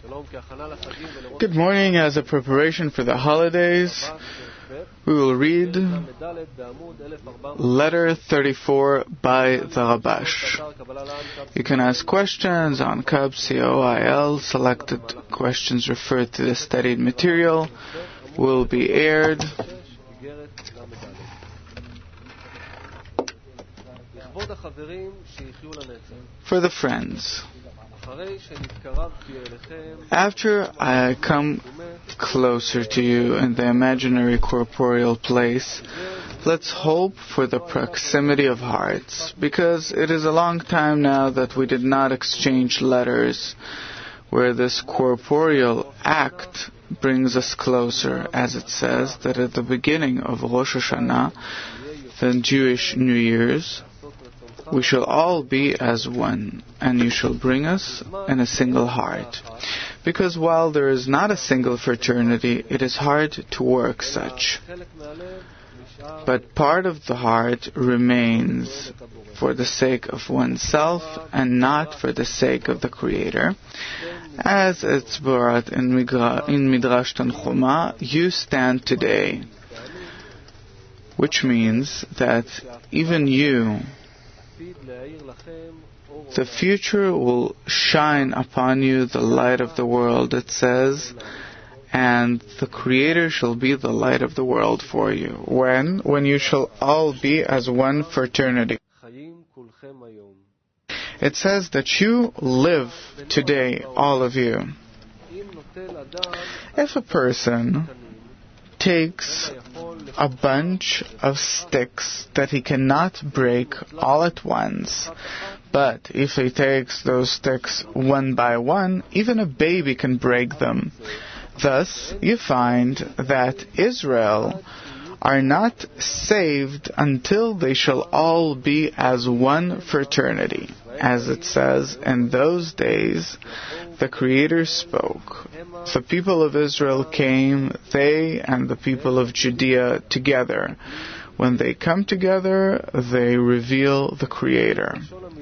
Good morning. As a preparation for the holidays, we will read letter 34 by the Rabash. You can ask questions on COIL, COIL. Selected questions referred to the studied material will be aired. For the friends, after I come closer to you in the imaginary corporeal place, let's hope for the proximity of hearts, because it is a long time now that we did not exchange letters, where this corporeal act brings us closer, as it says that at the beginning of Rosh Hashanah, the Jewish New Year's, we shall all be as one, and you shall bring us in a single heart. Because while there is not a single fraternity, it is hard to work such. But part of the heart remains for the sake of oneself and not for the sake of the Creator. As it's brought in Midrash Tanchuma, you stand today. Which means that even you, the future will shine upon you the light of the world, it says, and the Creator shall be the light of the world for you. When you shall all be as one fraternity. It says that you live today, all of you. If a person takes a bunch of sticks that he cannot break all at once, but if he takes those sticks one by one, even a baby can break them. Thus, you find that Israel are not saved until they shall all be as one fraternity. As it says, in those days, the Creator spoke. The people of Israel came, they and the people of Judea together. When they come together, they reveal the Creator.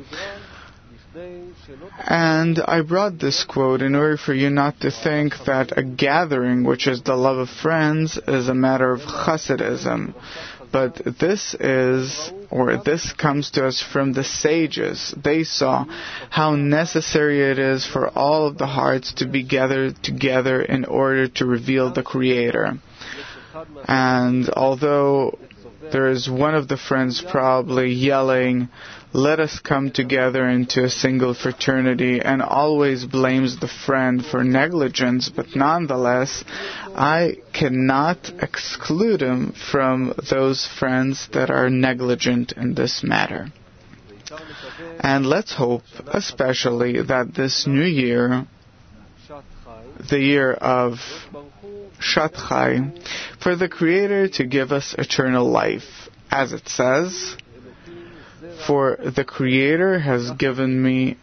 And I brought this quote in order for you not to think that a gathering, which is the love of friends, is a matter of Hasidism. But this comes to us from the sages. They saw how necessary it is for all of the hearts to be gathered together in order to reveal the Creator. And although there is one of the friends probably yelling, "Let us come together into a single fraternity," and always blames the friend for negligence, but nonetheless, I cannot exclude him from those friends that are negligent in this matter. And let's hope especially that this new year, the year of Shat Chai, for the Creator to give us eternal life. As it says, for the Creator has given me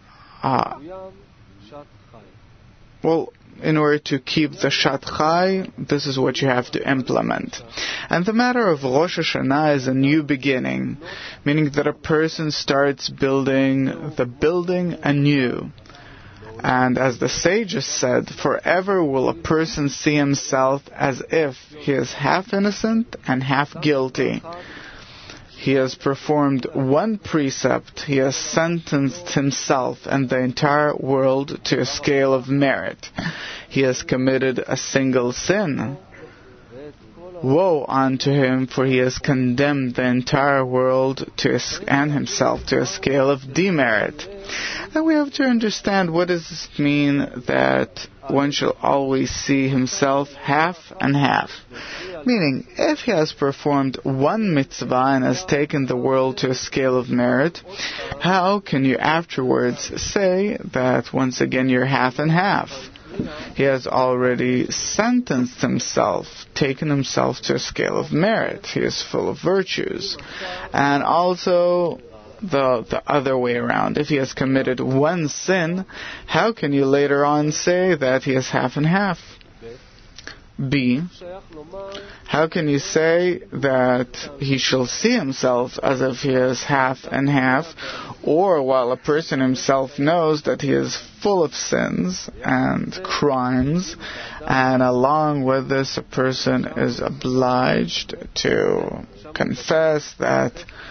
in order to keep the Shat Chai, this is what you have to implement. And the matter of Rosh Hashanah is a new beginning, meaning that a person starts building the building anew. And as the sages said, forever will a person see himself as if he is half innocent and half guilty. He has performed one precept, he has sentenced himself and the entire world to a scale of merit. He has committed a single sin. Woe unto him, for he has condemned the entire world and himself to a scale of demerit. And we have to understand, what does this mean that one shall always see himself half and half? Meaning, if he has performed one mitzvah and has taken the world to a scale of merit, how can you afterwards say that once again you're half and half? He has already sentenced himself, taken himself to a scale of merit. He is full of virtues. And also the other way around. If he has committed one sin, how can you later on say that he is half and half? be, how can you say that he shall see himself as if he is half and half, or while a person himself knows that he is full of sins and crimes, and along with this a person is obliged to confess that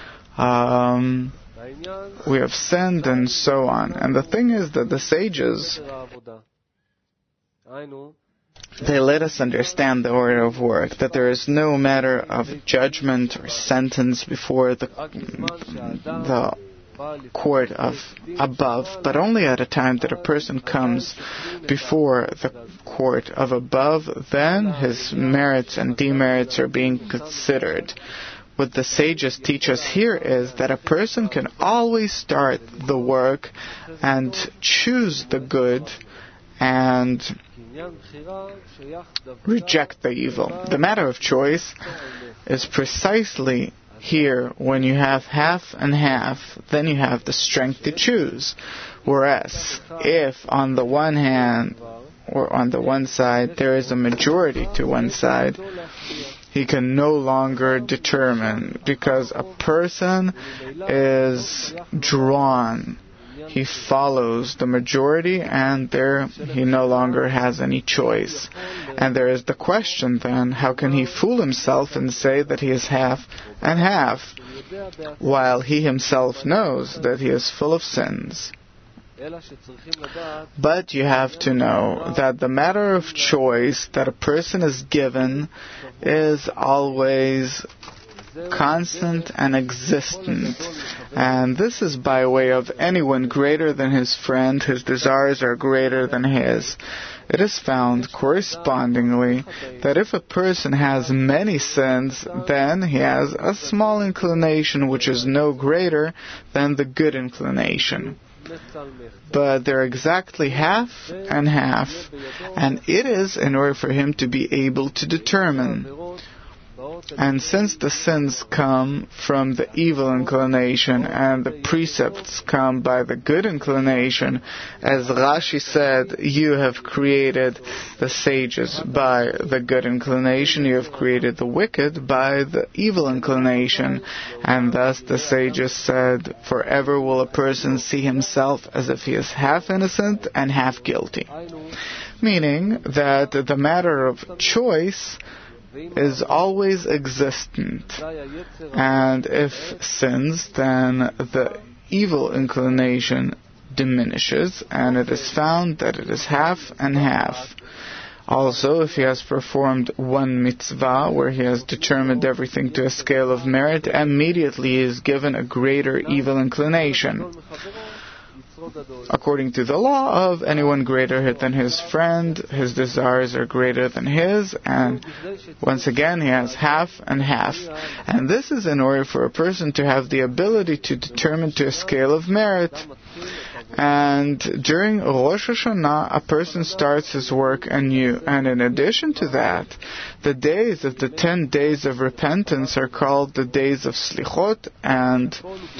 we have sinned and so on. And the thing is that the sages, they let us understand the order of work, that there is no matter of judgment or sentence before the court of above, but only at a time that a person comes before the court of above, then his merits and demerits are being considered. What the sages teach us here is that a person can always start the work and choose the good and reject the evil. The matter of choice is precisely here when you have half and half, then you have the strength to choose. Whereas if on the one hand or on the one side there is a majority to one side, he can no longer determine, because a person is drawn. He follows the majority, and there he no longer has any choice. And there is the question then, how can he fool himself and say that he is half and half, while he himself knows that he is full of sins? But you have to know that the matter of choice that a person is given is always constant and existent. And this is by way of anyone greater than his friend, his desires are greater than his. It is found correspondingly that if a person has many sins, then he has a small inclination which is no greater than the good inclination. But they're exactly half and half, and it is in order for him to be able to determine. And since the sins come from the evil inclination and the precepts come by the good inclination, as Rashi said, you have created the sages by the good inclination, you have created the wicked by the evil inclination. And thus the sages said, forever will a person see himself as if he is half innocent and half guilty. Meaning that the matter of choice is always existent, and if sins, then the evil inclination diminishes, and it is found that it is half and half. Also, if he has performed one mitzvah, where he has determined everything to a scale of merit, immediately he is given a greater evil inclination. According to the law of anyone greater than his friend, his desires are greater than his, and once again he has half and half. And this is in order for a person to have the ability to determine to a scale of merit. And during Rosh Hashanah, a person starts his work anew. And in addition to that, the days of the 10 days of repentance are called the days of Slichot, and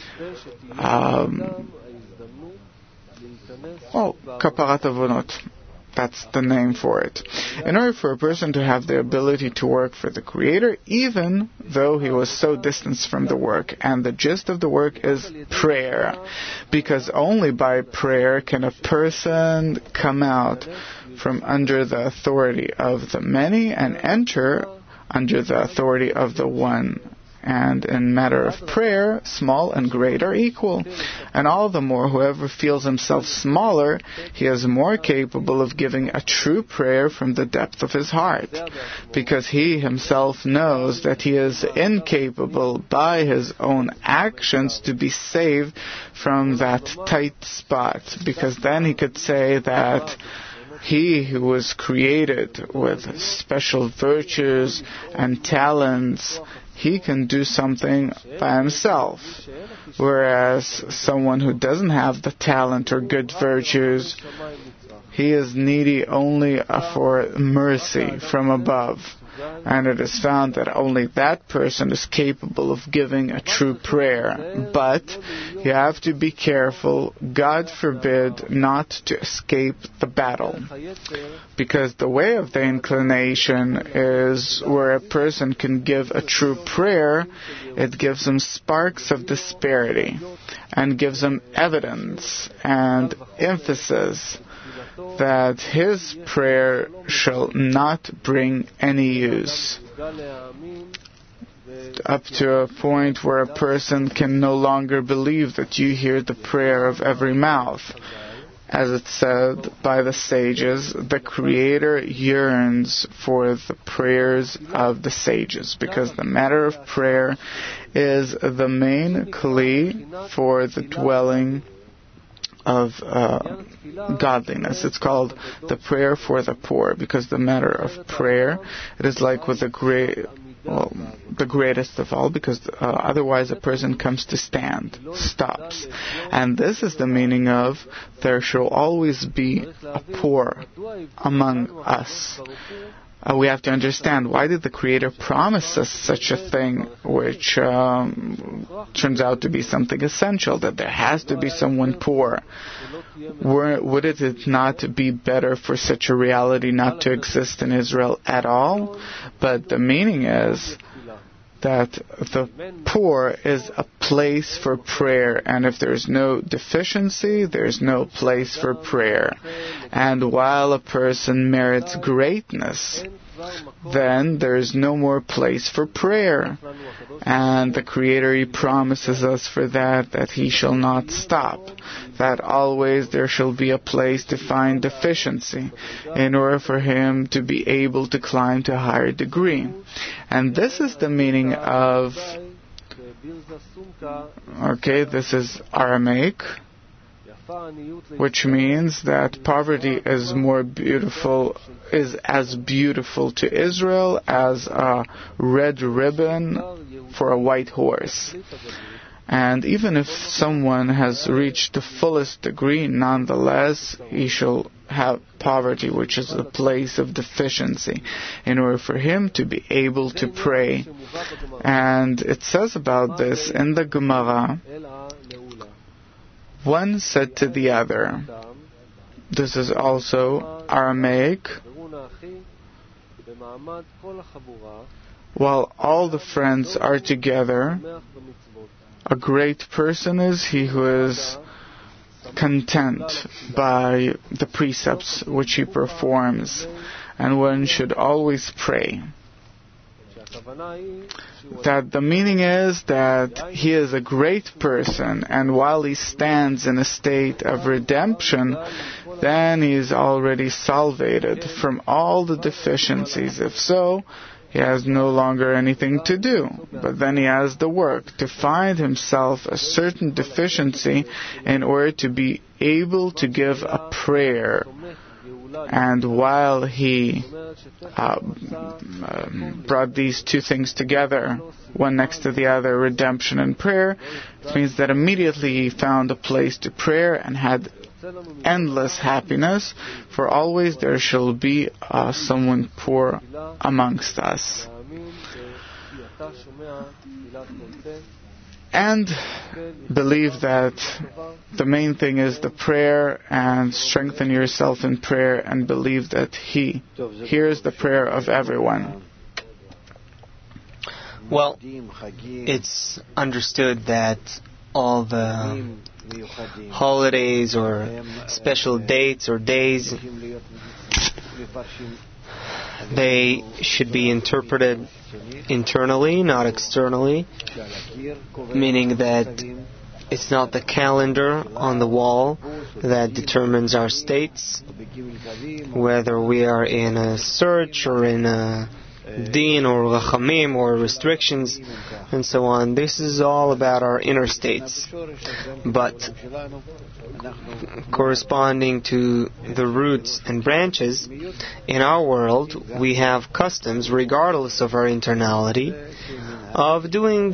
Kaparat Avonot. That's the name for it. In order for a person to have the ability to work for the Creator, even though he was so distanced from the work. And the gist of the work is prayer. Because only by prayer can a person come out from under the authority of the many and enter under the authority of the one. And in matter of prayer, small and great are equal. And all the more, whoever feels himself smaller, he is more capable of giving a true prayer from the depth of his heart. Because he himself knows that he is incapable by his own actions to be saved from that tight spot. Because then he could say that he who was created with special virtues and talents, he can do something by himself. Whereas someone who doesn't have the talent or good virtues, he is needy only for mercy from above. and it is found that only that person is capable of giving a true prayer. But you have to be careful, God forbid, not to escape the battle. Because the way of the inclination is where a person can give a true prayer, it gives him sparks of disparity and gives him evidence and emphasis that his prayer shall not bring any use, up to a point where a person can no longer believe that you hear the prayer of every mouth. As it said by the sages, the Creator yearns for the prayers of the sages, because the matter of prayer is the main kli for the dwelling of godliness. It's called the prayer for the poor, because the matter of prayer, it is like with the greatest of all, because otherwise a person comes to stand, stops. And this is the meaning of there shall always be a poor among us. We have to understand, why did the Creator promise us such a thing, which turns out to be something essential, that there has to be someone poor? Would it not be better for such a reality not to exist in Israel at all? But the meaning is that the poor is a place for prayer, and if there's no deficiency, there's no place for prayer. And while a person merits greatness, then there's no more place for prayer. And the Creator, He promises us for that He shall not stop, that always there shall be a place to find deficiency in order for Him to be able to climb to a higher degree. And this is the meaning of, this is Aramaic, which means that poverty is as beautiful to Israel as a red ribbon for a white horse. And even if someone has reached the fullest degree, nonetheless, he shall have poverty, which is a place of deficiency, in order for him to be able to pray. And it says about this in the Gemara, one said to the other, this is also Aramaic, while all the friends are together, a great person is he who is content by the precepts which he performs, and one should always pray. That the meaning is that he is a great person, and while he stands in a state of redemption, then he is already salvated from all the deficiencies. If so, he has no longer anything to do, but then he has the work to find himself a certain deficiency in order to be able to give a prayer. And while he brought these two things together, one next to the other, redemption and prayer, it means that immediately he found a place to prayer and had endless happiness, for always there shall be someone poor amongst us. And believe that the main thing is the prayer, and strengthen yourself in prayer, and believe that He hears the prayer of everyone. Well, it's understood that all the holidays or special dates or days, they should be interpreted internally, not externally, meaning that it's not the calendar on the wall that determines our states, whether we are in a search or in a deen or rachamim or restrictions and so on. This is all about our inner states. But corresponding to the roots and branches, in our world we have customs, regardless of our internality, of doing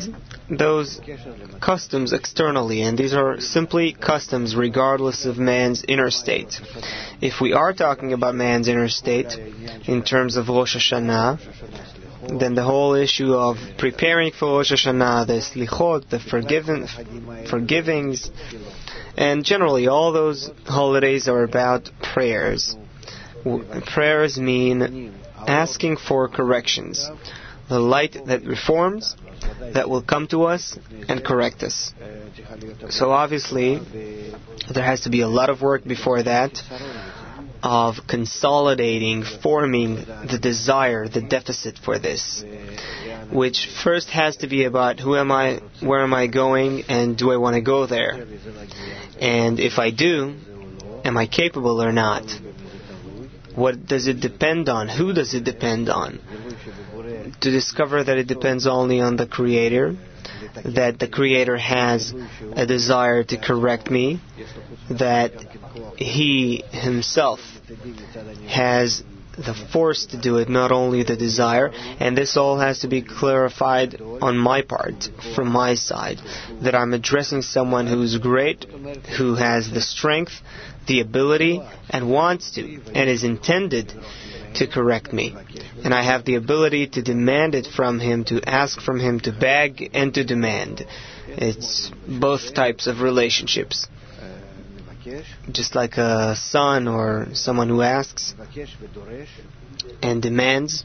those customs externally, and these are simply customs regardless of man's inner state. If we are talking about man's inner state in terms of Rosh Hashanah, then the whole issue of preparing for Rosh Hashanah, the slichot, the forgivings, and generally all those holidays are about prayers. Prayers mean asking for corrections. The light that reforms, that will come to us and correct us. So obviously, there has to be a lot of work before that of consolidating, forming the desire, the deficit for this, which first has to be about who am I, where am I going, and do I want to go there? And if I do, am I capable or not? What does it depend on? Who does it depend on? To discover that it depends only on the Creator, that the Creator has a desire to correct me, that He Himself has the force to do it, not only the desire, and this all has to be clarified on my part, from my side, that I'm addressing someone who's great, who has the strength, the ability, and wants to, and is intended to correct me. And I have the ability to demand it from him, to ask from him, to beg and to demand. It's both types of relationships. Just like a son or someone who asks and demands.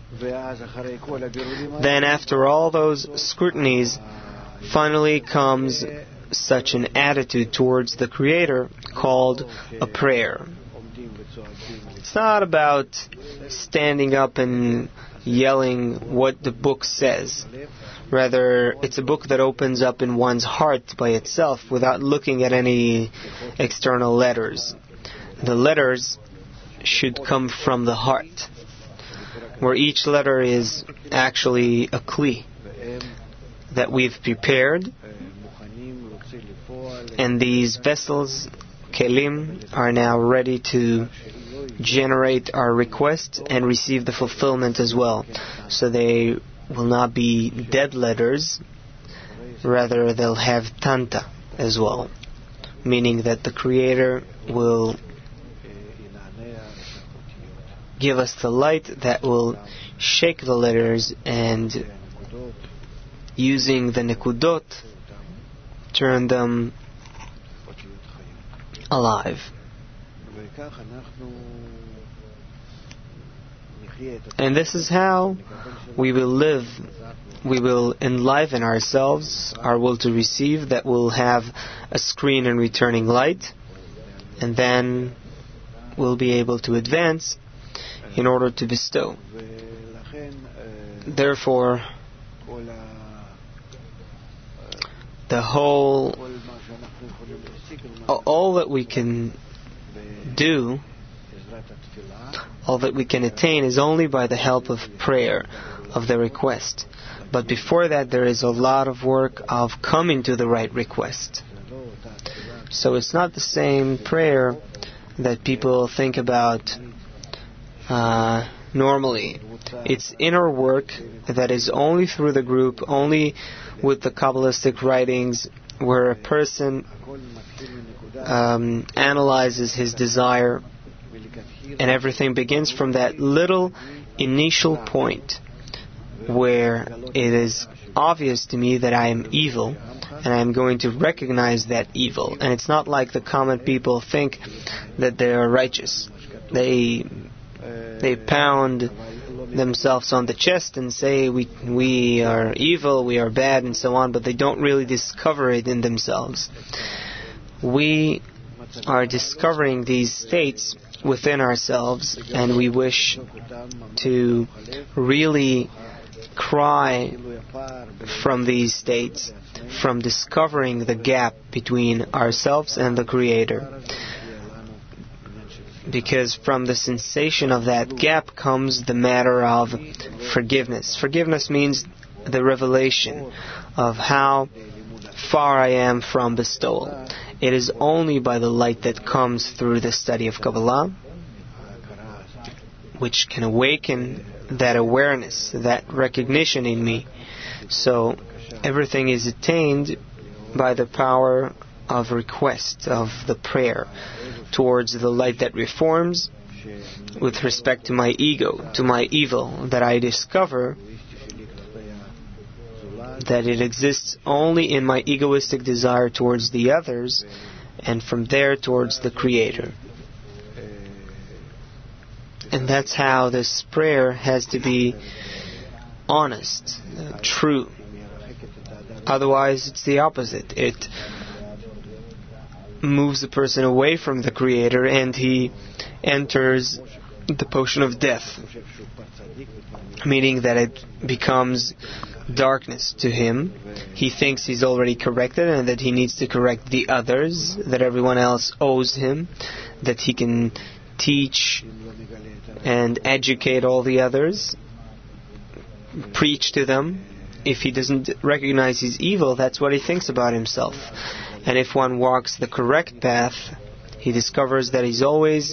Then after all those scrutinies, finally comes such an attitude towards the Creator called a prayer. It's not about standing up and yelling what the book says. Rather, it's a book that opens up in one's heart by itself without looking at any external letters. The letters should come from the heart, where each letter is actually a kli that we've prepared, and these vessels, kelim, are now ready to generate our request and receive the fulfillment as well. So they will not be dead letters, rather they'll have tanta as well, meaning that the Creator will give us the light that will shake the letters, and using the nekudot, turn them alive. And this is how we will live. We will enliven ourselves, our will to receive, that will have a screen and returning light, and then we'll be able to advance in order to bestow. Therefore, the whole, all that we can do, all that we can attain is only by the help of prayer, of the request. But before that, there is a lot of work of coming to the right request. So it's not the same prayer that people think about normally. It's inner work that is only through the group, only with the Kabbalistic writings, where a person analyzes his desire, and everything begins from that little initial point where it is obvious to me that I am evil, and I am going to recognize that evil. And it's not like the common people think that they are righteous. They pound themselves on the chest and say we are evil, we are bad, and so on, but they don't really discover it in themselves. We are discovering these states within ourselves, and we wish to really cry from these states, from discovering the gap between ourselves and the Creator. Because from the sensation of that gap comes the matter of forgiveness. Forgiveness means the revelation of how far I am from bestowal. It is only by the light that comes through the study of Kabbalah which can awaken that awareness, that recognition in me. So everything is attained by the power of request, of the prayer towards the light that reforms with respect to my ego, to my evil, that I discover that it exists only in my egoistic desire towards the others, and from there towards the Creator. And that's how this prayer has to be honest, true. Otherwise, it's the opposite. It moves the person away from the Creator, and he enters the potion of death, meaning that it becomes darkness to him. He thinks he's already corrected and that he needs to correct the others, that everyone else owes him, that he can teach and educate all the others, preach to them. If he doesn't recognize his evil, that's what he thinks about himself. And if one walks the correct path, he discovers that he's always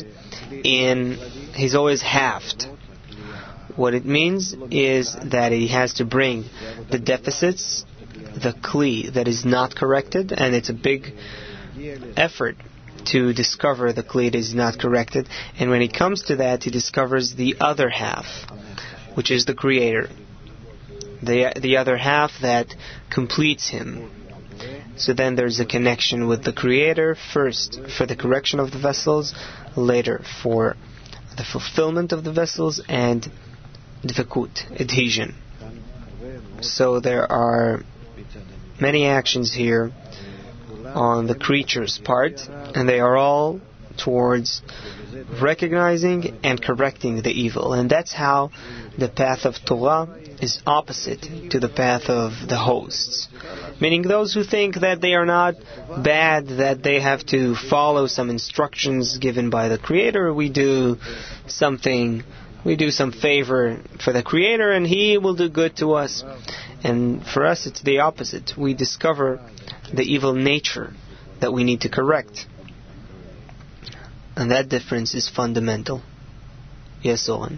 halved. What it means is that he has to bring the deficits, the kli that is not corrected, and it's a big effort to discover the kli that is not corrected. And when he comes to that, he discovers the other half, which is the Creator. The other half that completes him. So then there's a connection with the Creator, first for the correction of the vessels, later for the fulfillment of the vessels, and dvekut, adhesion. So there are many actions here on the creature's part, and they are all towards recognizing and correcting the evil. And that's how the path of Torah is opposite to the path of the hosts. Meaning those who think that they are not bad, that they have to follow some instructions given by the Creator. We do some favor for the Creator and He will do good to us. And for us it's the opposite. We discover the evil nature that we need to correct. And that difference is fundamental. Yes, Owen.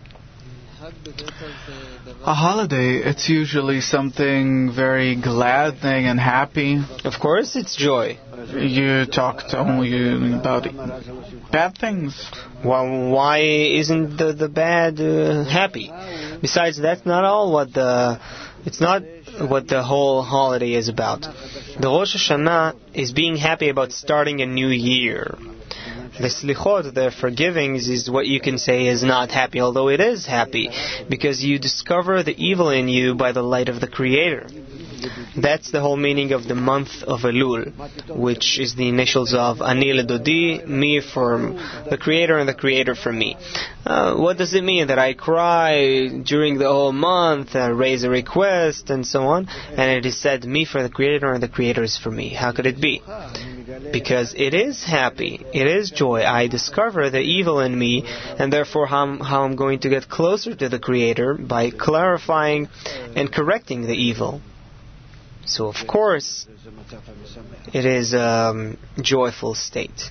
A holiday, it's usually something very gladdening and happy. Of course, it's joy. You talked only about bad things. Well, why isn't the bad happy? Besides, that's not all it's not what the whole holiday is about. The Rosh Hashanah is being happy about starting a new year. The slichot, the forgivings, is what you can say is not happy, although it is happy, because you discover the evil in you by the light of the Creator. That's the whole meaning of the month of Elul, which is the initials of Ani Ledodi, me for the Creator and the Creator for me. What does it mean? That I cry during the whole month, raise a request, and so on, and it is said, me for the Creator and the Creator is for me. How could it be? Because it is happy, it is joy. I discover the evil in me, and therefore how I'm going to get closer to the Creator by clarifying and correcting the evil. So of course, it is a joyful state.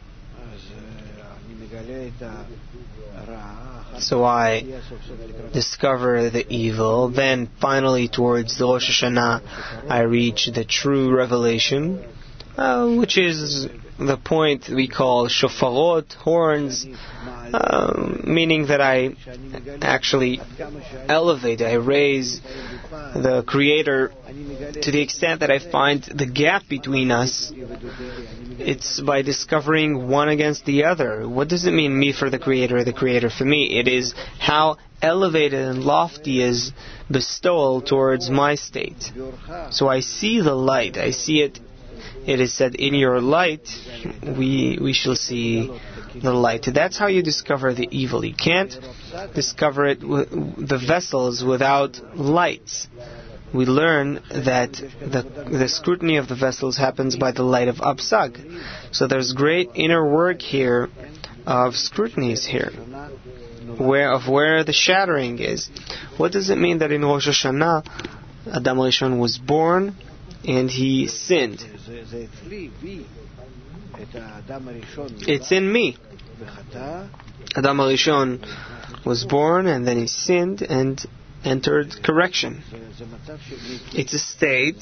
So I discover the evil, then finally towards the Rosh Hashanah I reach the true revelation, which is the point we call shofarot, horns, meaning that I actually elevate, I raise the Creator to the extent that I find the gap between us. It's by discovering one against the other. What does it mean, me for the Creator for me? It is how elevated and lofty is bestowal towards my state. So I see the light, I see it. It is said, in your light, we shall see the light. That's how you discover the evil. You can't discover it the vessels without lights. We learn that the scrutiny of the vessels happens by the light of Absag. So there's great inner work here of scrutinies here, where the shattering is. What does it mean that in Rosh Hashanah, Adam Rishon was born and he sinned? It's in me. Adam Rishon was born and then he sinned, and entered correction. It's a state.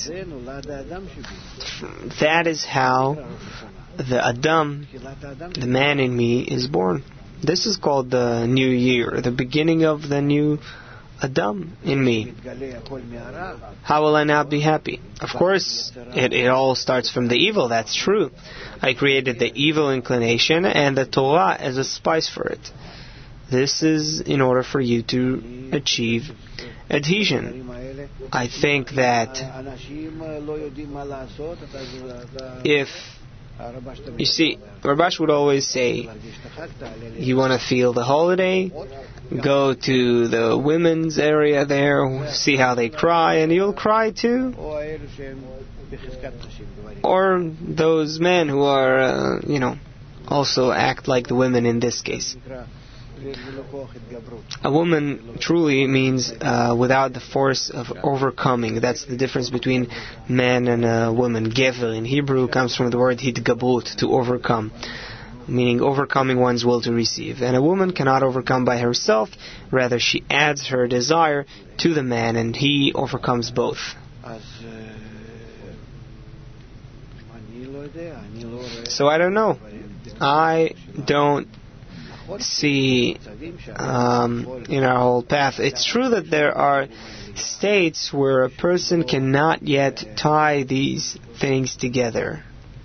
That is how the Adam, the man in me, is born. This is called the new year, the beginning of the new Adam in me. How will I not be happy? Of course, it all starts from the evil, that's true. I created the evil inclination and the Torah as a spice for it. This is in order for you to achieve adhesion. I think that if, you see, Rabash would always say, you want to feel the holiday, go to the women's area there, see how they cry, and you'll cry too. Or those men who are, also act like the women in this case. A woman truly means without the force of overcoming. That's the difference between man and a woman. Gever in Hebrew comes from the word hitgabrut, to overcome, meaning overcoming one's will to receive. And a woman cannot overcome by herself, rather she adds her desire to the man and he overcomes both. So I don't know. I don't see in our whole path. It's true that there are states where a person cannot yet tie these things together,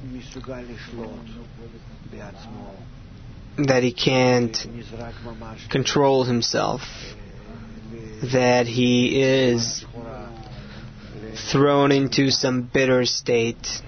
that he can't control himself, that he is thrown into some bitter state,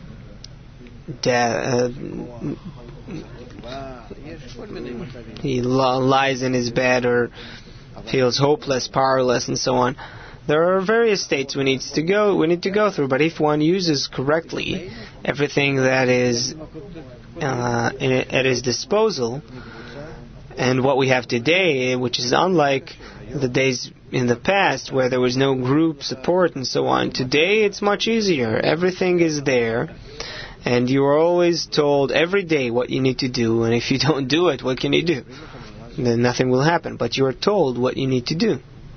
he lies in his bed or feels hopeless, powerless, and so on. There are various states we need to go through, but if one uses correctly everything that is at his disposal, and what we have today, which is unlike the days in the past where there was no group support and so on, today it's much easier. Everything is there. And you are always told every day what you need to do, and if you don't do it, what can you do? Then nothing will happen, but you are told what you need to do.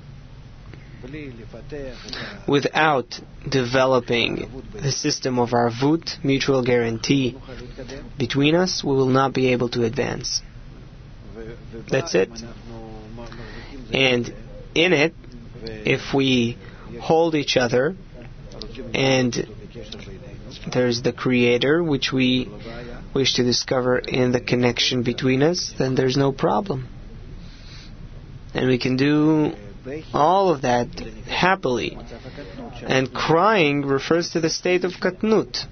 Without developing the system of arvut, mutual guarantee, between us, we will not be able to advance. That's it. And in it, if we hold each other, and there's the Creator, which we wish to discover in the connection between us, then there's no problem. And we can do all of that happily. And crying refers to the state of katnut,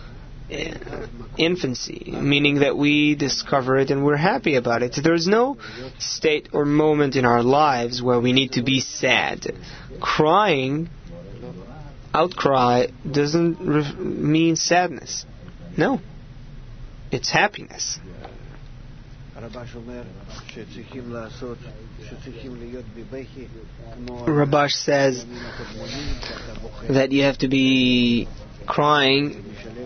infancy, meaning that we discover it and we're happy about it. There's no state or moment in our lives where we need to be sad. Crying, outcry, doesn't mean sadness. No. It's happiness. Rabash says that you have to be crying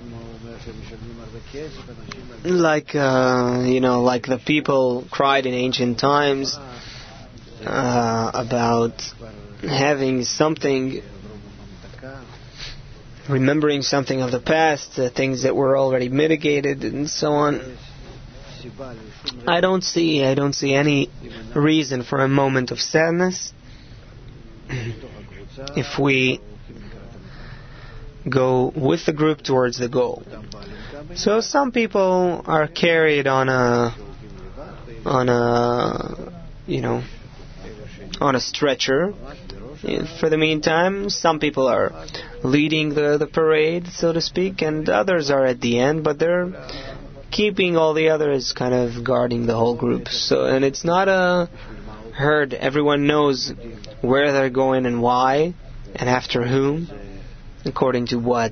like the people cried in ancient times about having something, remembering something of the past, things that were already mitigated and so on. I don't see any reason for a moment of sadness if we go with the group towards the goal. So some people are carried on a stretcher. For the meantime, some people are leading the parade, so to speak, and others are at the end, but they're keeping all the others kind of guarding the whole group. So, and it's not a herd. Everyone knows where they're going and why, and after whom, according to what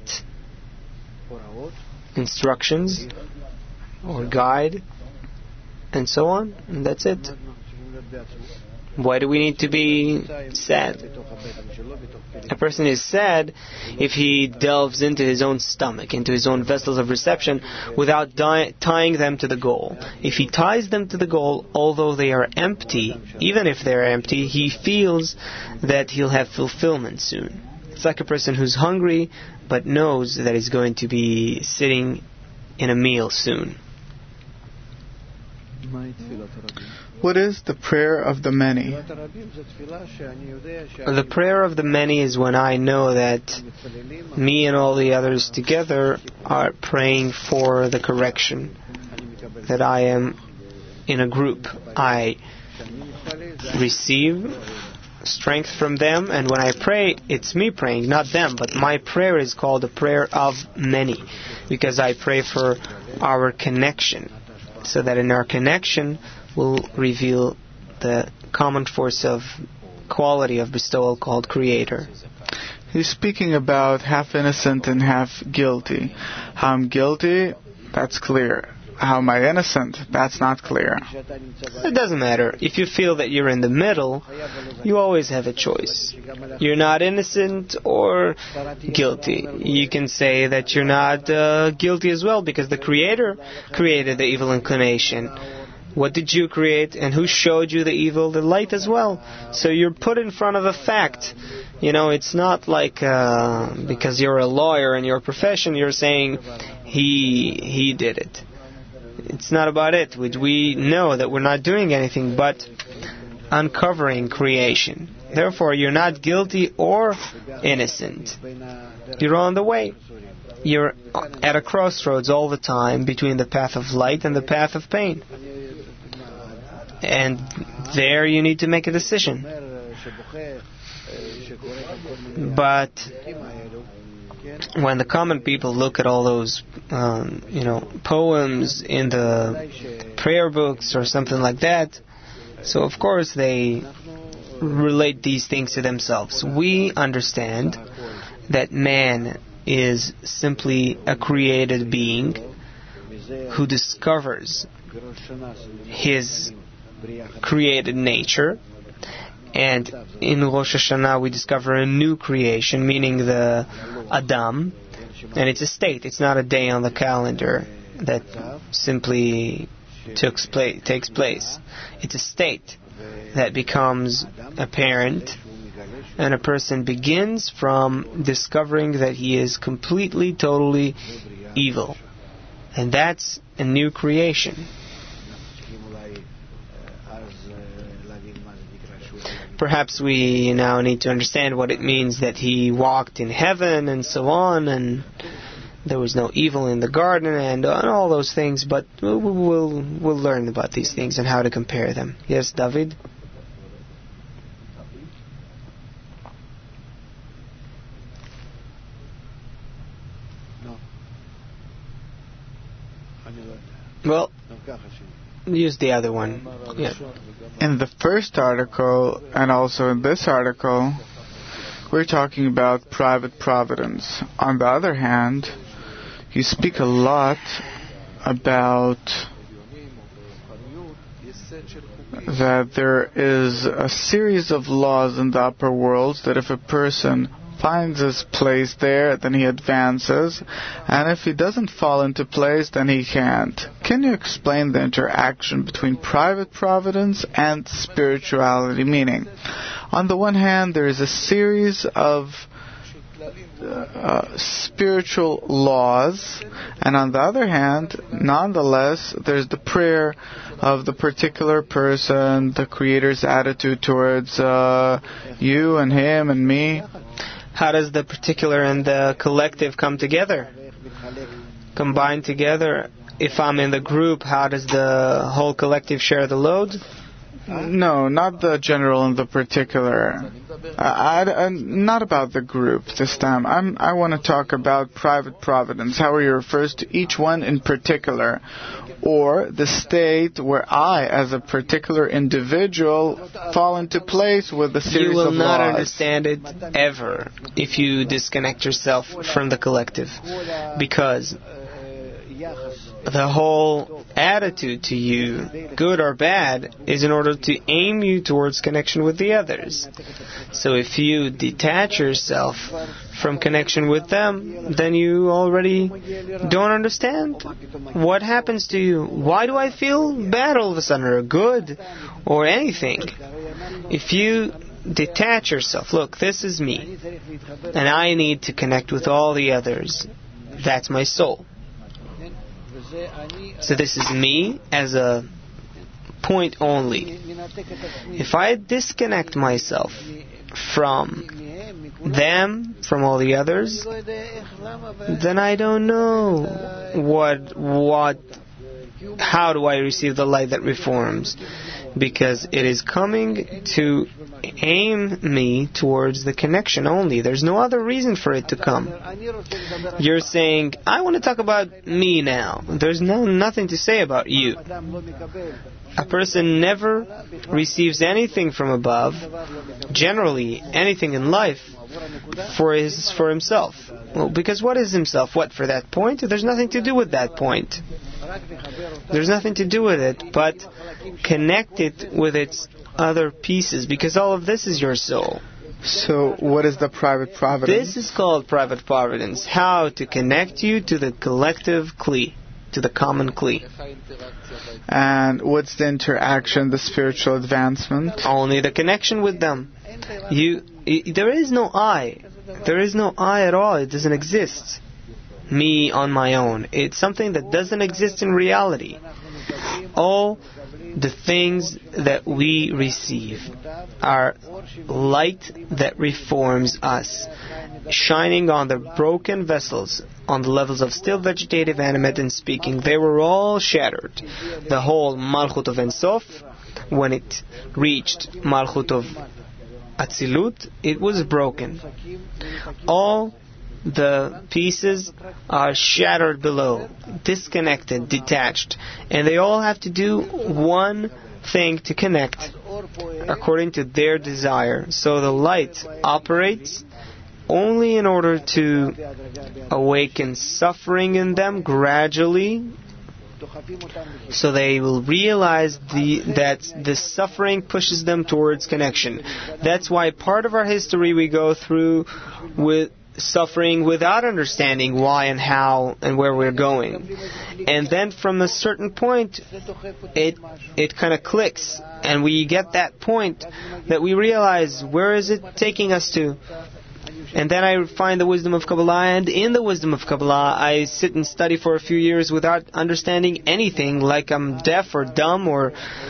instructions or guide, and so on, and that's it. Why do we need to be sad? A person is sad if he delves into his own stomach, into his own vessels of reception, without tying them to the goal. If he ties them to the goal, although they are empty, even if they're empty, he feels that he'll have fulfillment soon. It's like a person who's hungry, but knows that he's going to be sitting in a meal soon. What is the prayer of the many? The prayer of the many is when I know that me and all the others together are praying for the correction, that I am in a group. I receive strength from them, and when I pray, it's me praying, not them, but my prayer is called a prayer of many, because I pray for our connection, so that in our connection will reveal the common force of quality of bestowal called Creator. He's speaking about half innocent and half guilty. How I'm guilty, that's clear. How am I innocent? That's not clear. It doesn't matter. If you feel that you're in the middle, you always have a choice. You're not innocent or guilty. You can say that you're not guilty as well, because the Creator created the evil inclination. What did you create, and who showed you the evil? The light as well. So you're put in front of a fact. It's not like because you're a lawyer in your profession, you're saying he did it. It's not about it. We know that we're not doing anything but uncovering creation. Therefore, you're not guilty or innocent. You're on the way. You're at a crossroads all the time between the path of light and the path of pain. And there you need to make a decision. But when the common people look at all those, poems in the prayer books or something like that, so of course they relate these things to themselves. We understand that man is simply a created being who discovers his created nature, and in Rosh Hashanah we discover a new creation, meaning the Adam, and it's a state. It's not a day on the calendar that simply takes place. It's a state that becomes apparent, and a person begins from discovering that he is completely, totally evil, and that's a new creation. Perhaps we now need to understand what it means that he walked in heaven and so on, and there was no evil in the garden and all those things, but we'll learn about these things and how to compare them. Yes, David? Well, use the other one. Yeah. In the first article, and also in this article, we're talking about private providence. On the other hand, you speak a lot about that there is a series of laws in the upper worlds that if a person finds his place there, then he advances, and if he doesn't fall into place, then he can't. Can you explain the interaction between private providence and spirituality? Meaning, on the one hand, there is a series of spiritual laws, and on the other hand, nonetheless, there's the prayer of the particular person, the Creator's attitude towards you and him and me. How does the particular and the collective come together? Combine together? If I'm in the group, how does the whole collective share the load? No, not the general and the particular. Not about the group this time. I want to talk about private providence, how he refers to each one in particular, or the state where I, as a particular individual, fall into place with a series of laws. You will not understand it ever if you disconnect yourself from the collective, because the whole attitude to you, good or bad, is in order to aim you towards connection with the others. So if you detach yourself from connection with them, then you already don't understand what happens to you. Why do I feel bad all of a sudden, or good, or anything? If you detach yourself, look, this is me, and I need to connect with all the others. That's my soul. So this is me as a point only. If I disconnect myself from them, from all the others, then I don't know how do I receive the light that reforms? Because it is coming to aim me towards the connection only. There's no other reason for it to come. You're saying, I want to talk about me now. There's nothing to say about you. A person never receives anything from above, generally anything in life, for himself. Well, because what is himself? What, for that point? There's nothing to do with that point. There's nothing to do with it, but connect it with its other pieces, because all of this is your soul. So what is the private providence? This is called private providence. How to connect you to the collective Kli, to the common Kli. And what's the interaction, the spiritual advancement? Only the connection with them. There is no I. There is no I at all. It doesn't exist. Me on my own. It's something that doesn't exist in reality. All the things that we receive are light that reforms us, shining on the broken vessels, on the levels of still, vegetative, animate, and speaking. They were all shattered. The whole Malchut of Ein Sof, when it reached Malchut of Atzilut, it was broken. All the pieces are shattered below, disconnected, detached, and they all have to do one thing to connect according to their desire. So the light operates only in order to awaken suffering in them gradually, so they will realize that the suffering pushes them towards connection. That's why part of our history we go through with suffering without understanding why and how and where we're going. And then from a certain point, it kind of clicks, and we get that point that we realize, where is it taking us to? And then I find the wisdom of Kabbalah, and in the wisdom of Kabbalah, I sit and study for a few years without understanding anything, like I'm deaf or dumb or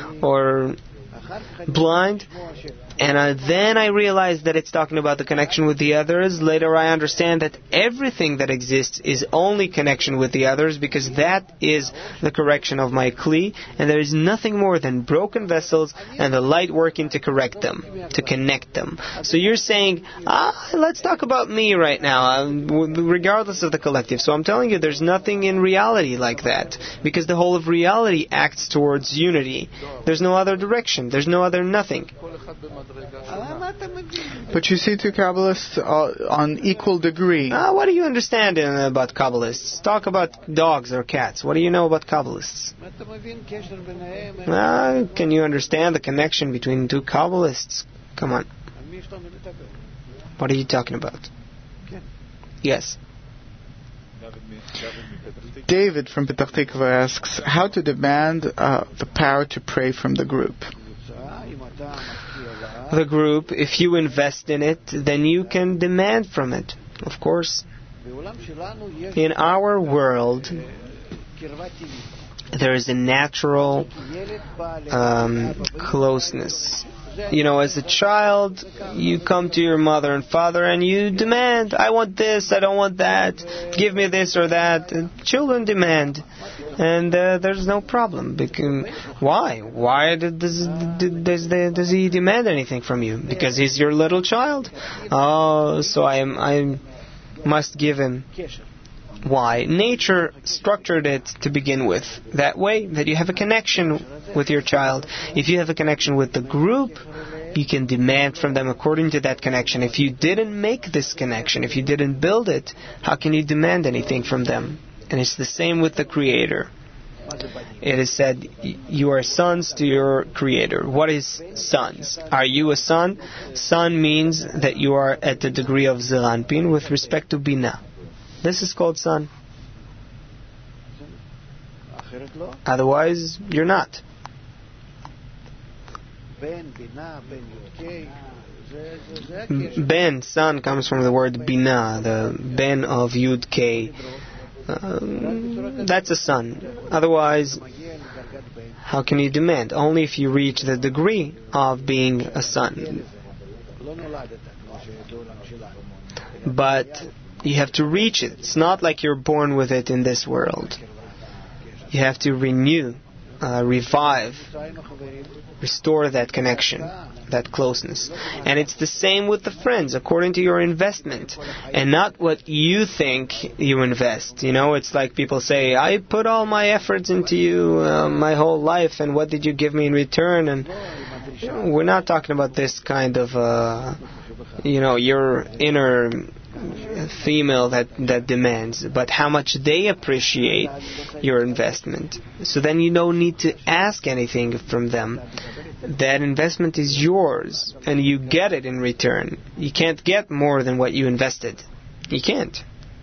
blind. And then I realize that it's talking about the connection with the others. Later I understand that everything that exists is only connection with the others, because that is the correction of my Kli, and there is nothing more than broken vessels and the light working to correct them, to connect them. So you're saying, let's talk about me right now, regardless of the collective. So I'm telling you, there's nothing in reality like that, because the whole of reality acts towards unity. There's no other direction. There's no other nothing. But you see two Kabbalists on equal degree. What do you understand about Kabbalists? Talk about dogs or cats. What do you know about Kabbalists? Can you understand the connection between two Kabbalists? Come on. What are you talking about? Yes. David from Petach Tikva asks, how to demand the power to pray from the group? The group, if you invest in it, then you can demand from it, of course. In our world, there is a natural closeness. As a child, you come to your mother and father and you demand, I want this, I don't want that, give me this or that. Children demand, and there's no problem. Why? Why does he demand anything from you? Because he's your little child. So I must give him. Why? Nature structured it to begin with that way, that you have a connection with your child. If you have a connection with the group, you can demand from them according to that connection. If you didn't make this connection, if you didn't build it, how can you demand anything from them? And it's the same with the Creator. It is said, you are sons to your Creator. What is sons? Are you a son? Son means that you are at the degree of Zeir Anpin with respect to Binah. This is called son. Otherwise, you're not. Ben, son, comes from the word Binah, the Ben of Yud K. That's a son. Otherwise, how can you demand? Only if you reach the degree of being a son. But you have to reach it. It's not like you're born with it in this world. You have to renew, revive, restore that connection, that closeness. And it's the same with the friends, according to your investment, and not what you think you invest. You know, it's like people say, I put all my efforts into you my whole life, and what did you give me in return? And we're not talking about this kind of, your inner female that demands, but how much they appreciate your investment. So then you don't need to ask anything from them. That investment is yours, and you get it in return. You can't get more than what you invested. You can't.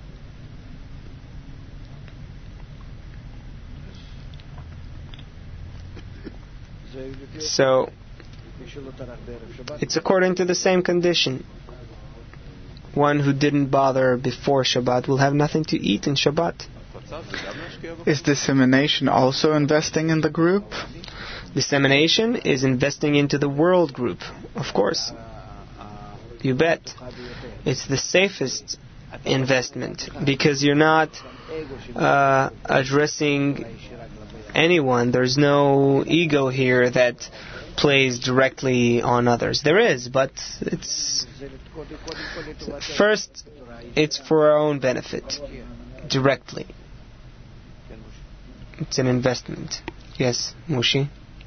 So it's according to the same condition. One who didn't bother before Shabbat will have nothing to eat in Shabbat. Is dissemination also investing in the group? Dissemination is investing into the world group, of course. You bet. It's the safest investment because you're not addressing anyone. There's no ego here that plays directly on others. There is, but it's first, it's for our own benefit, directly. It's an investment. Yes, Mushi?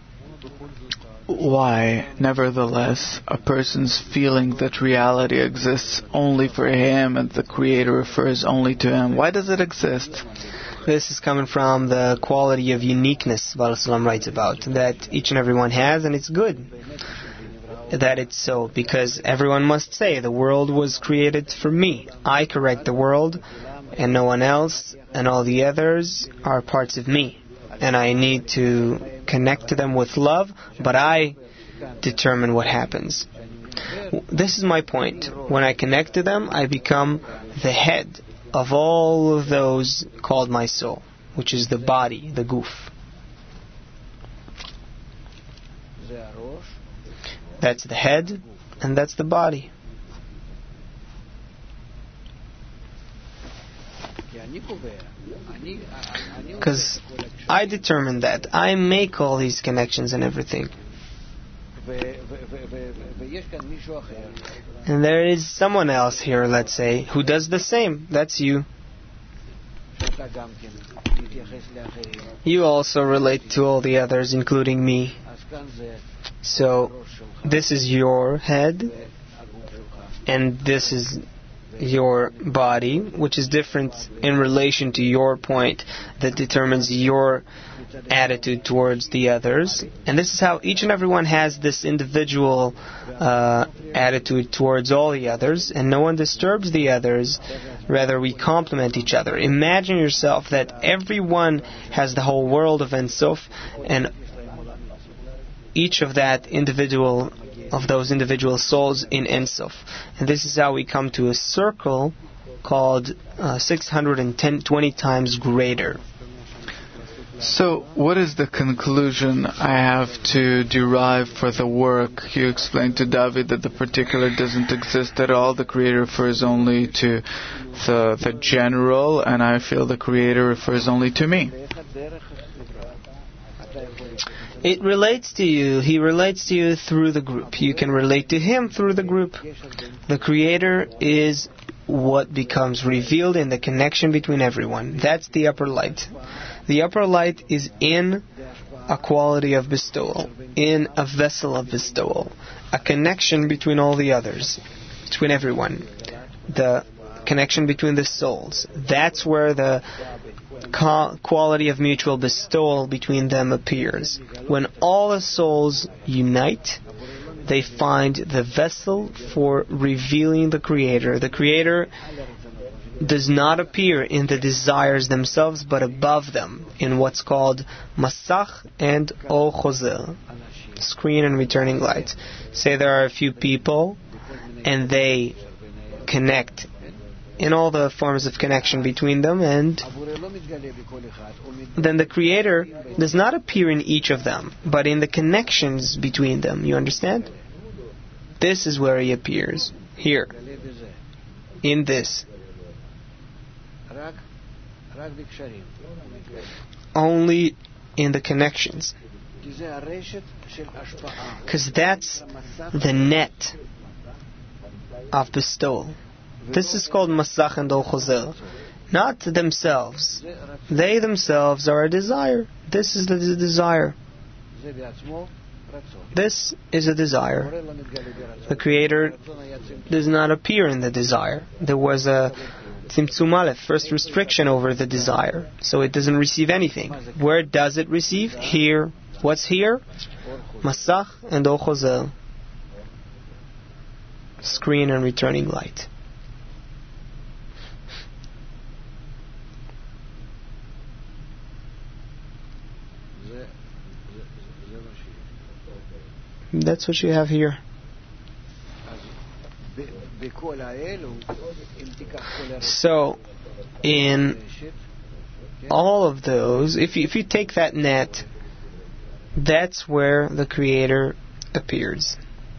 Why, nevertheless, a person's feeling that reality exists only for him and the Creator refers only to him, why does it exist? This is coming from the quality of uniqueness Baal Salam writes about, that each and every one has, and it's good that it's so, because everyone must say, the world was created for me. I correct the world, and no one else, and all the others are parts of me. And I need to connect to them with love, but I determine what happens. This is my point. When I connect to them, I become the head of all of those called my soul, which is the body, the guf. That's the head, and that's the body. Because I determine that. I make all these connections and everything. And there is someone else here, let's say, who does the same. That's you. You also relate to all the others, including me. So, this is your head, and this is your body, which is different in relation to your point that determines your attitude towards the others. And this is how each and every one has this individual attitude towards all the others, and no one disturbs the others. Rather, we complement each other. Imagine yourself that everyone has the whole world of Ein Sof, and each of those individual souls in Ein Sof. And this is how we come to a circle called 620 times greater. So, what is the conclusion I have to derive for the work? You explained to David that the particular doesn't exist at all. The Creator refers only to the general, and I feel the Creator refers only to me. It relates to you. He relates to you through the group. You can relate to Him through the group. The Creator is what becomes revealed in the connection between everyone. That's the upper light. The upper light is in a quality of bestowal, in a vessel of bestowal, a connection between all the others, between everyone, the connection between the souls. That's where the quality of mutual bestowal between them appears. When all the souls unite, they find the vessel for revealing the Creator. The Creator does not appear in the desires themselves, but above them, in what's called Masach and Or Chozer, screen and returning light. Say there are a few people, and they connect in all the forms of connection between them, and then the Creator does not appear in each of them, but in the connections between them. You understand? This is where He appears. Here. In this. Only in the connections. Because that's the net of bestowal. This is called Masach and Or Chozer. Not themselves. They themselves are a desire. This is the desire. This is a desire. The Creator does not appear in the desire. There was a Tzimtzum Aleph, first restriction over the desire. So it doesn't receive anything. Where does it receive? Here. What's here? Masach and Or Chozer. Screen and returning light. That's what you have here. So, in all of those, if you take that net, that's where the Creator appears.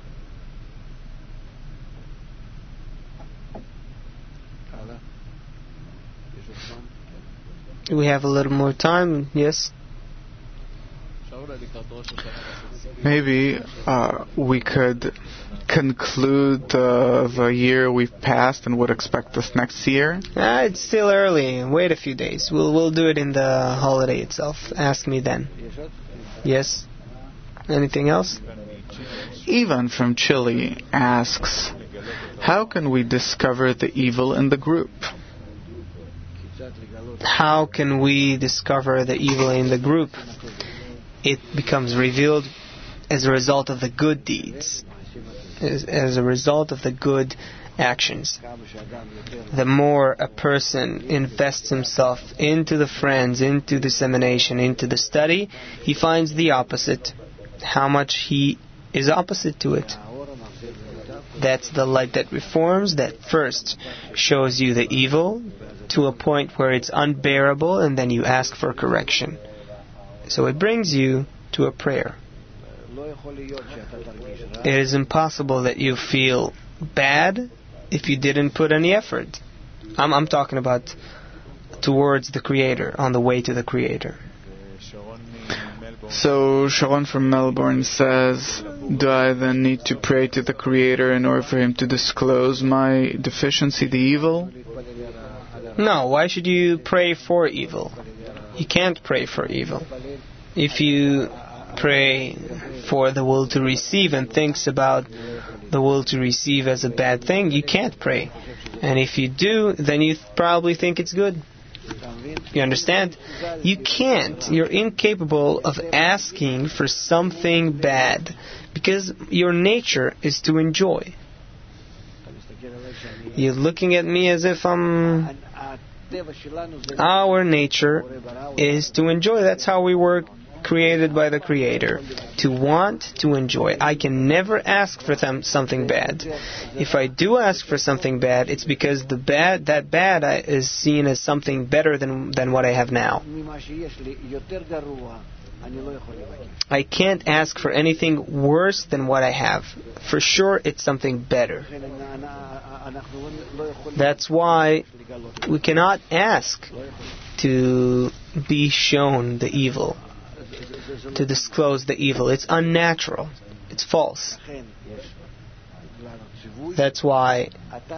We have a little more time, yes? Maybe we could conclude the year we've passed and would expect us next year. It's still early. Wait a few days. We'll do it in the holiday itself. Ask me then. Yes? Anything else? Ivan from Chile asks, how can we discover the evil in the group? How can we discover the evil in the group? It becomes revealed as a result of the good deeds, as a result of the good actions. The more a person invests himself into the friends, into dissemination, into the study, he finds the opposite. How much he is opposite to it. That's the light that reforms, that first shows you the evil to a point where it's unbearable, and then you ask for correction. So it brings you to a prayer. It is impossible that you feel bad if you didn't put any effort. I'm talking about towards the Creator, on the way to the Creator. So Sharon from Melbourne says, do I then need to pray to the Creator in order for Him to disclose my deficiency, the evil? No, why should you pray for evil? You can't pray for evil. If you pray for the will to receive and thinks about the will to receive as a bad thing, you can't pray. And if you do, then you probably think it's good. You understand? You can't. You're incapable of asking for something bad because your nature is to enjoy. You're looking at me as if I'm... Our nature is to enjoy. That's how we were created by the Creator. To want, to enjoy. I can never ask for something bad. If I do ask for something bad, it's because that bad is seen as something better than what I have now. I can't ask for anything worse than what I have. For sure, it's something better. That's why we cannot ask to be shown the evil, to disclose the evil. It's unnatural. It's false. That's why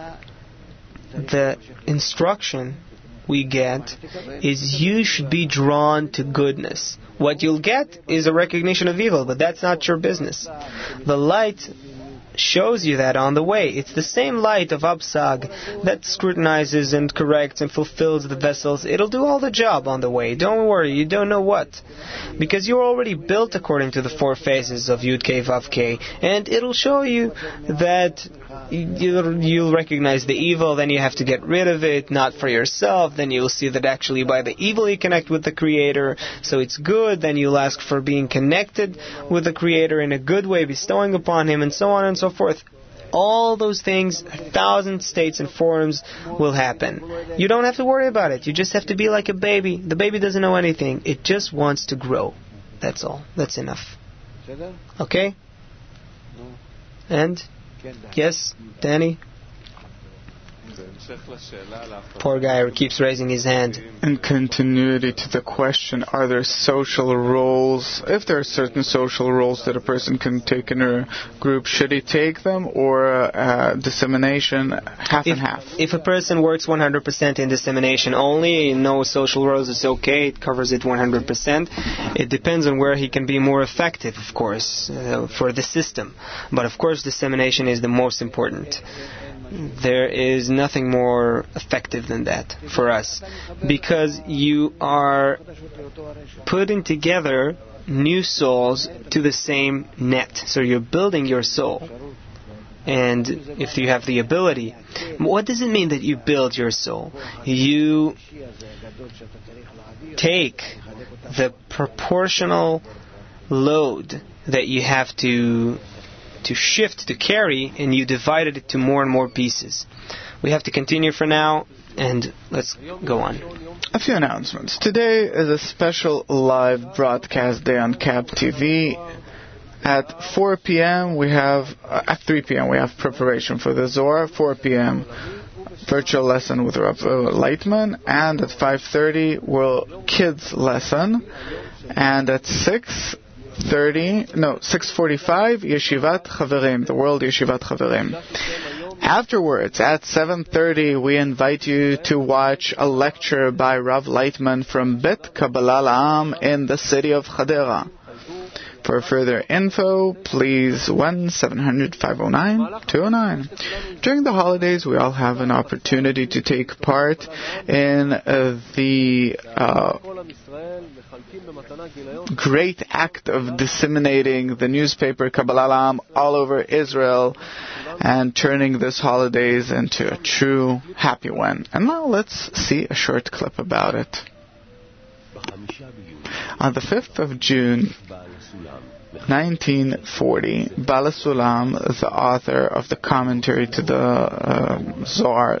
the instruction we get is you should be drawn to goodness. What you'll get is a recognition of evil, but that's not your business. The light shows you that on the way. It's the same light of Absag that scrutinizes and corrects and fulfills the vessels. It'll do all the job on the way. Don't worry, you don't know what. Because you're already built according to the four phases of Yud Kei Vav Kei, and it'll show you that you'll recognize the evil, then you have to get rid of it, not for yourself, then you'll see that actually by the evil you connect with the Creator, so it's good, then you'll ask for being connected with the Creator in a good way, bestowing upon Him, and so on and so forth. All those things, 1,000 states and forms will happen. You don't have to worry about it. You just have to be like a baby. The baby doesn't know anything. It just wants to grow. That's all. That's enough. Okay? And? Yes, Danny? Poor guy who keeps raising his hand. In continuity to the question, are there social roles? If there are certain social roles that a person can take in a group, should he take them, or dissemination half and half? If a person works 100% in dissemination only, no social roles, it's okay, it covers it 100%. It depends on where he can be more effective, of course, for the system. But of course dissemination is the most important. There is nothing more effective than that for us, because you are putting together new souls to the same net. So you're building your soul. And if you have the ability, what does it mean that you build your soul? You take the proportional load that you have to shift, to carry, and you divided it to more and more pieces. We have to continue for now, and let's go on. A few announcements. Today is a special live broadcast day on Cab TV. At 4 p.m. at 3 p.m. we have preparation for the Zohar. 4 p.m. virtual lesson with Rav Lightman, and at 5:30 kids lesson, and at 6:45, Yeshivat Chaverim, the World Yeshivat Chaverim. Afterwards, at 7:30, we invite you to watch a lecture by Rav Lightman from Bet Kabbalah La'am in the city of Hadera. For further info, please 1-700-509-209. During the holidays, we all have an opportunity to take part in the great act of disseminating the newspaper Kabbalah La'am all over Israel and turning this holidays into a true happy one. And now let's see a short clip about it. On the 5th of June, 1940, Bala Sulam, the author of the commentary to the Zohar,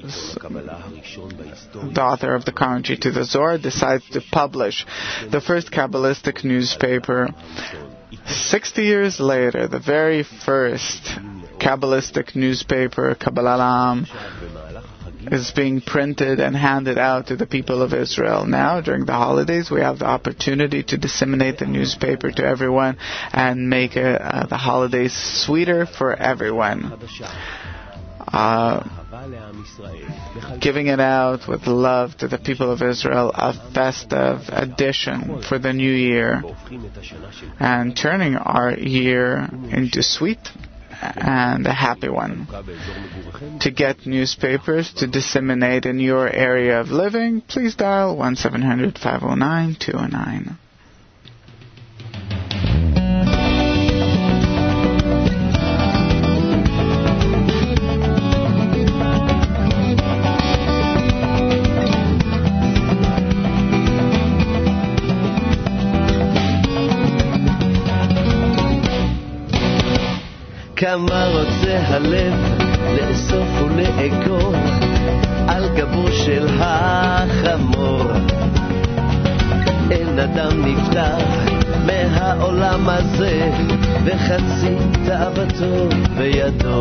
decides to publish the first Kabbalistic newspaper. 60 years later, the very first Kabbalistic newspaper, Kabbalah La'am, is being printed and handed out to the people of Israel. Now, during the holidays, we have the opportunity to disseminate the newspaper to everyone and make the holidays sweeter for everyone. Giving it out with love to the people of Israel, a festive addition for the new year, and turning our year into sweet and a happy one. To get newspapers to disseminate in your area of living, please dial 1-700-509-209. כמה רוצה הלב לאסוף ולאגור על גבו של החמור. אין אדם נפטר מהעולם הזה וחצי תאוותו בידו.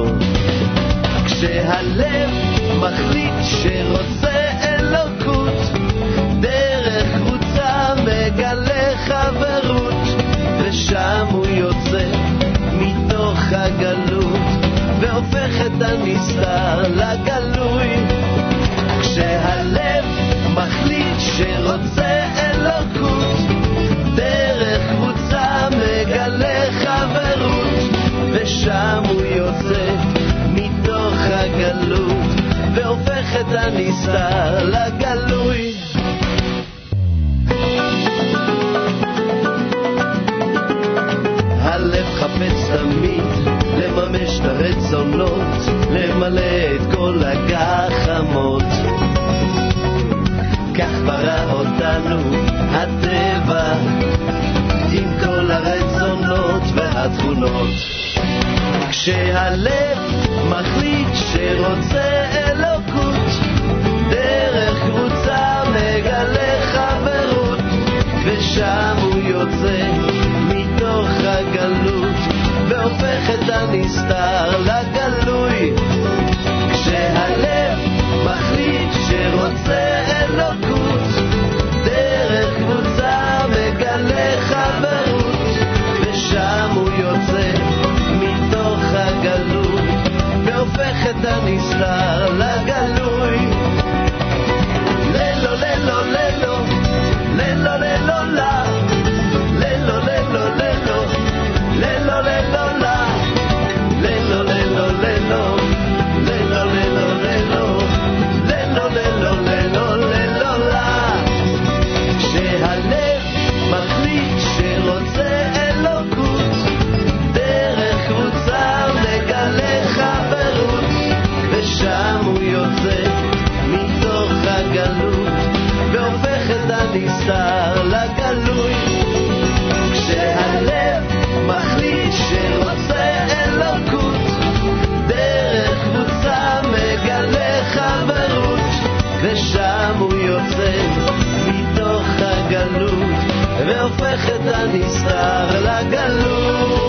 כשהלב מחליט שרוצה אלוקות, דרך קבוצה מגלה חברות, ושם הוא יוצא מתוך הגלות והופך את הנסתר לגלוי. כשהלב מחליט שרוצה אלוקות, דרך קבוצה מגלה חברות, ושם הוא יוצא את הנסתר לגלוי. הלב חפץ תמיד לממש את הרצונות, למלא את כל הגחמות. כך ברא אותנו הטבע עם כל הרצונות והתכונות. כשהלב מחליט שרוצה אלוקות, דרך קבוצה מגלה חברות, ושם הוא יוצא מתוך הגלות והופך את הנסתר לגלוי. כשהלב מחליט שרוצה אלוקות, דרך קבוצה מגלה חברות, ושם הוא יוצא מתוך הגלות והופך את הנסתר לגלוי. ללו ללו ללו ללו ללו לה, ללו ללו ללו ללו ללו לה, ללו ללו ללו ללו ללו ללו ללו ללו ללו לה. כשהלב מחליט שרוצה אלוקות, דרך קבוצה מגלה חברות, ושם הוא יוצא מתוך הגלות והופך את הנסתר לגלוי. כשהלב מחליט שרוצה אלוקות, דרך קבוצה מגלה חברות, ושם הוא יוצא מתוך הגלות והופך את הנסתר לגלוי.